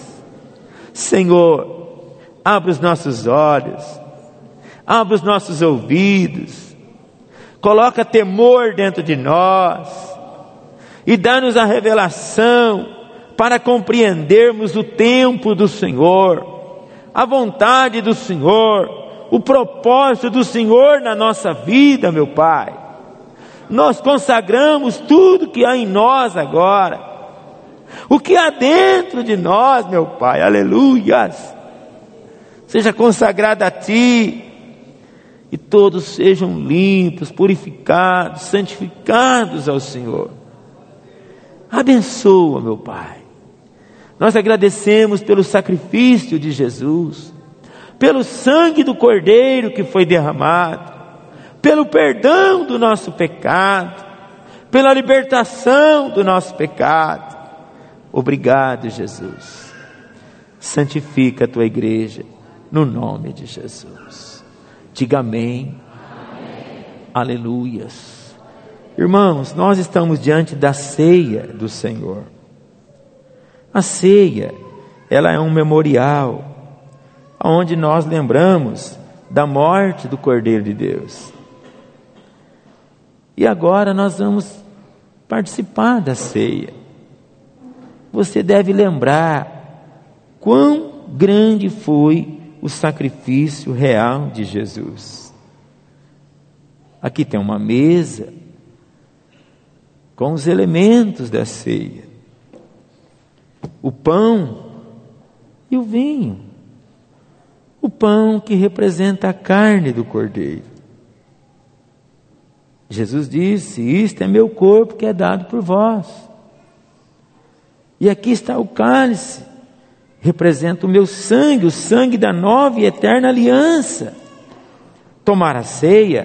Senhor, abre os nossos olhos, abre os nossos ouvidos, coloca temor dentro de nós, e dá-nos a revelação para compreendermos o tempo do Senhor, a vontade do Senhor, o propósito do Senhor na nossa vida, meu Pai. Nós consagramos tudo que há em nós agora, o que há dentro de nós, meu Pai, aleluias, seja consagrado a Ti, e todos sejam limpos, purificados, santificados ao Senhor. Abençoa, meu Pai. Nós agradecemos pelo sacrifício de Jesus, pelo sangue do Cordeiro que foi derramado, pelo perdão do nosso pecado, pela libertação do nosso pecado. Obrigado, Jesus. Santifica a Tua igreja, no nome de Jesus. Diga amém. Amém. Aleluias. Irmãos, nós estamos diante da ceia do Senhor. A ceia, ela é um memorial, onde nós lembramos da morte do Cordeiro de Deus. E agora nós vamos participar da ceia. Você deve lembrar quão grande foi o sacrifício real de Jesus. Aqui tem uma mesa com os elementos da ceia: o pão e o vinho. O pão que representa a carne do Cordeiro. Jesus disse: isto é meu corpo que é dado por vós. E aqui está o cálice, representa o meu sangue, o sangue da nova e eterna aliança. Tomar a ceia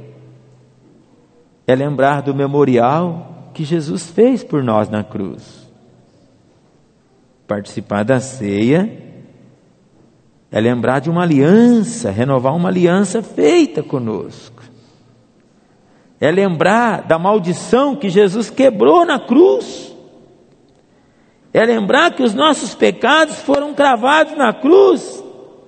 é lembrar do memorial que Jesus fez por nós na cruz. Participar da ceia é lembrar de uma aliança, renovar uma aliança feita conosco. É lembrar da maldição que Jesus quebrou na cruz. É lembrar que os nossos pecados foram cravados na cruz.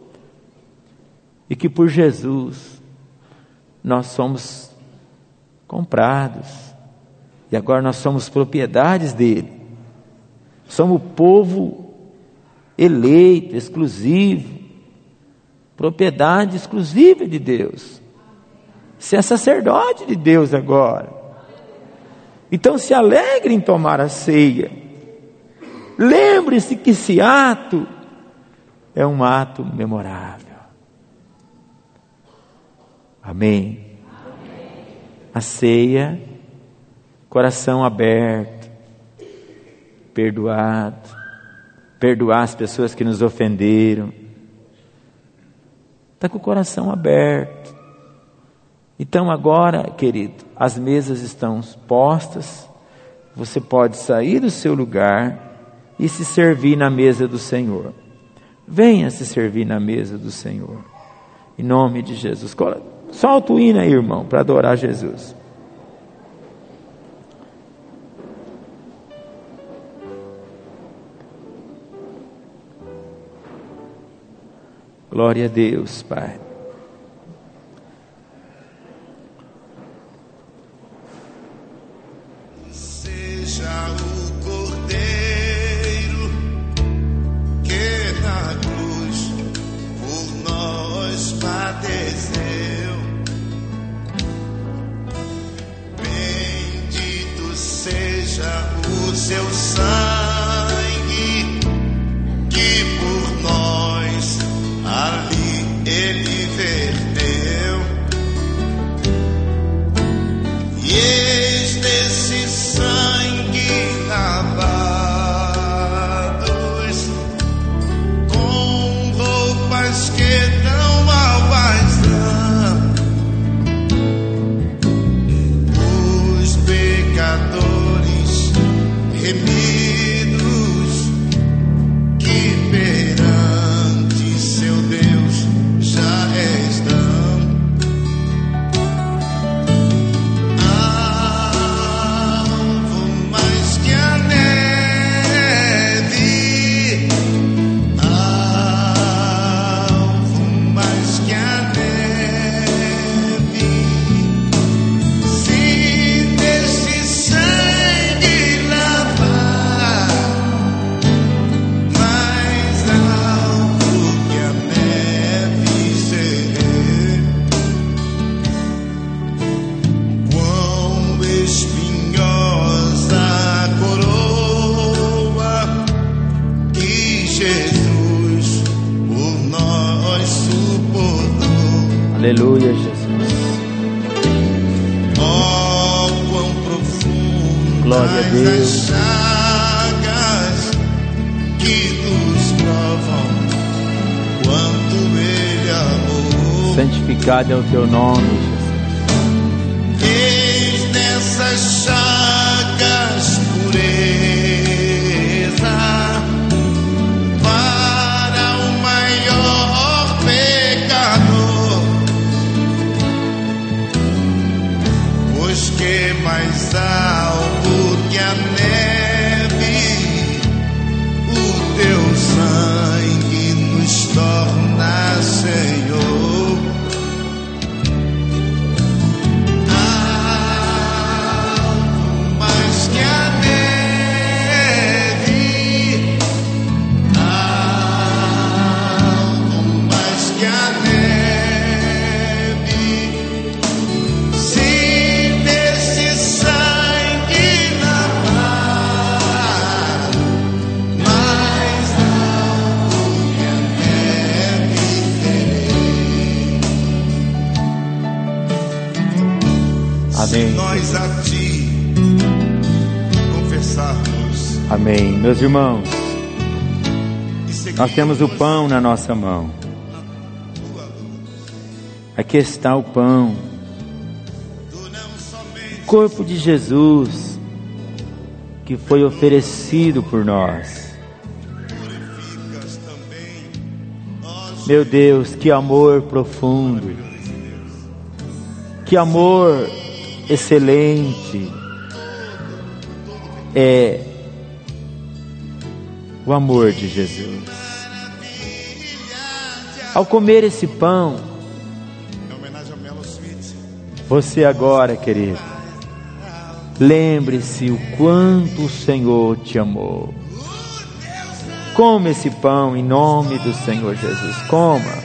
E que por Jesus nós somos comprados, E agora nós somos propriedades dele. Somos o povo eleito, exclusivo, propriedade exclusiva de Deus. Você é sacerdote de Deus agora. Então se alegre em tomar a ceia. Lembre-se que esse ato é um ato memorável. Amém. A ceia, coração aberto, perdoado, perdoar as pessoas que nos ofenderam. Está com o coração aberto. Então agora, querido, as mesas estão postas, você pode sair do seu lugar e se servir na mesa do Senhor. Venha se servir na mesa do Senhor, em nome de Jesus. Solta o hino aí, irmão, para adorar Jesus. Glória a Deus, Pai. Seja o Cordeiro que na cruz por nós padeceu. Bendito seja o seu sangue que por nós ali ele verteu. E eis desse sangue lavados, com roupas que tão alvazão, os pecadores remidos que perante seu Deus já estão. Aleluia, Jesus. Oh, quão profundo. Glória a Deus. As chagas que nos provam quanto Ele amou. Santificado é o teu nome, Jesus. Eis nessas chagas pureza para o maior pecador. Pois que mais alto que a neve, o teu sangue nos torna Senhor. Alto mais que a neve, alto mais que a neve. Amém. Nós a ti confessarmos. Amém. Meus irmãos, nós temos o pão na nossa mão. Aqui está o pão, o corpo de Jesus, que foi oferecido por nós. Meu Deus, que amor profundo, que amor excelente é o amor de Jesus. Ao comer esse pão, você agora, querido, lembre-se o quanto o Senhor te amou. Coma esse pão em nome do Senhor Jesus. Coma.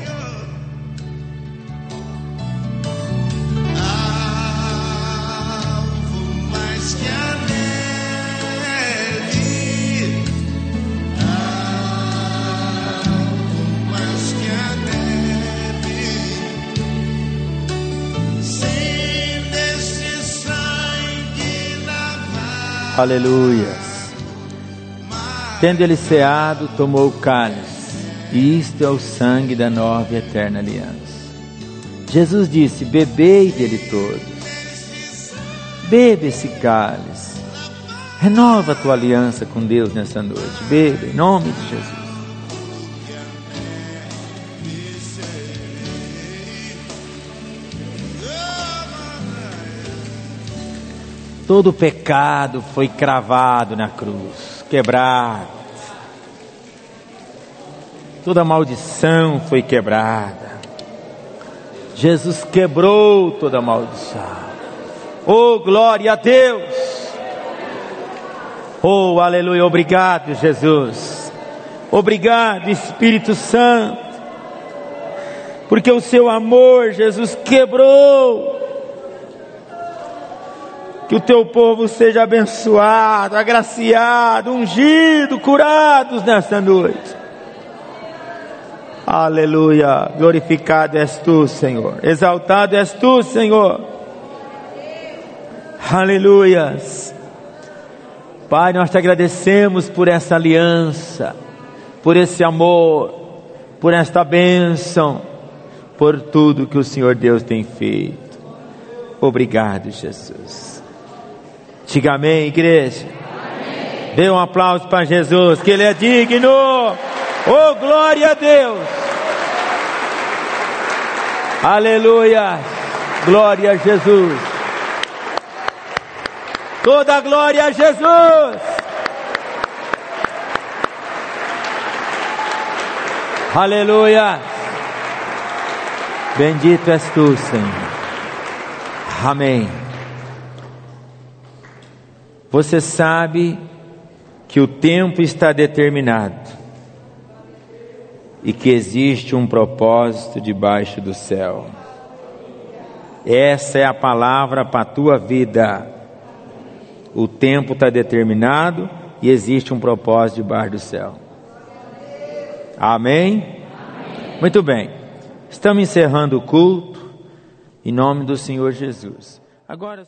Aleluia. Tendo ele ceado, tomou o cálice, e isto é o sangue da nova e eterna aliança. Jesus disse: bebei dele todos. Bebe esse cálice. Renova a tua aliança com Deus nessa noite. Bebe em nome de Jesus. Todo o pecado foi cravado na cruz, quebrado. Toda maldição foi quebrada. Jesus quebrou toda maldição. Oh, glória a Deus! Oh, aleluia! Obrigado, Jesus. Obrigado, Espírito Santo. Porque o seu amor, Jesus, quebrou. Que o teu povo seja abençoado, agraciado, ungido, curados nesta noite. Aleluia. Glorificado és tu, Senhor. Exaltado és tu, Senhor. Aleluias. Pai, nós te agradecemos por essa aliança, por esse amor, por esta bênção, por tudo que o Senhor Deus tem feito. Obrigado, Jesus. Diga amém, igreja. Amém. Dê um aplauso para Jesus, que Ele é digno. Oh, glória a Deus. Aleluia. Glória a Jesus. Toda a glória a Jesus. Aleluia. Bendito és tu, Senhor. Amém. Você sabe que o tempo está determinado e que existe um propósito debaixo do céu. Essa é a palavra para a tua vida. O tempo está determinado e existe um propósito debaixo do céu. Amém? Amém? Muito bem. Estamos encerrando o culto em nome do Senhor Jesus. Agora